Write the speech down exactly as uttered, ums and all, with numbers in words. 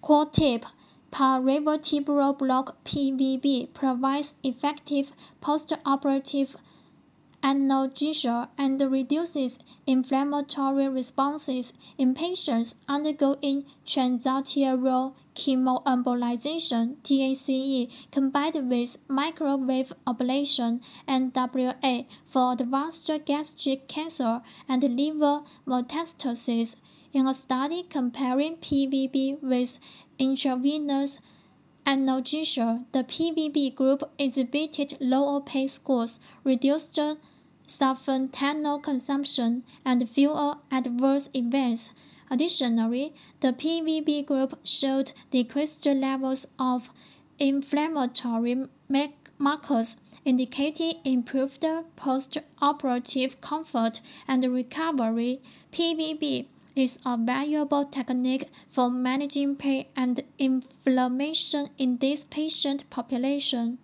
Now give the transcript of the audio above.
Core tip: paravertebral block P V B provides effective postoperative analgesia and reduces inflammatory responses in patients undergoing transarterial chemoembolization (T A C E) combined with microwave ablation and W A for advanced gastric cancer and liver metastases. In a study comparing P V B with intravenous analgesia, the P V B group exhibited lower pain scores, reduced sulfentanyl consumption, and fewer adverse events. Additionally, the P V B group showed decreased levels of inflammatory markers, indicating improved post-operative comfort and recovery. P V B is a valuable technique for managing pain and inflammation in this patient population.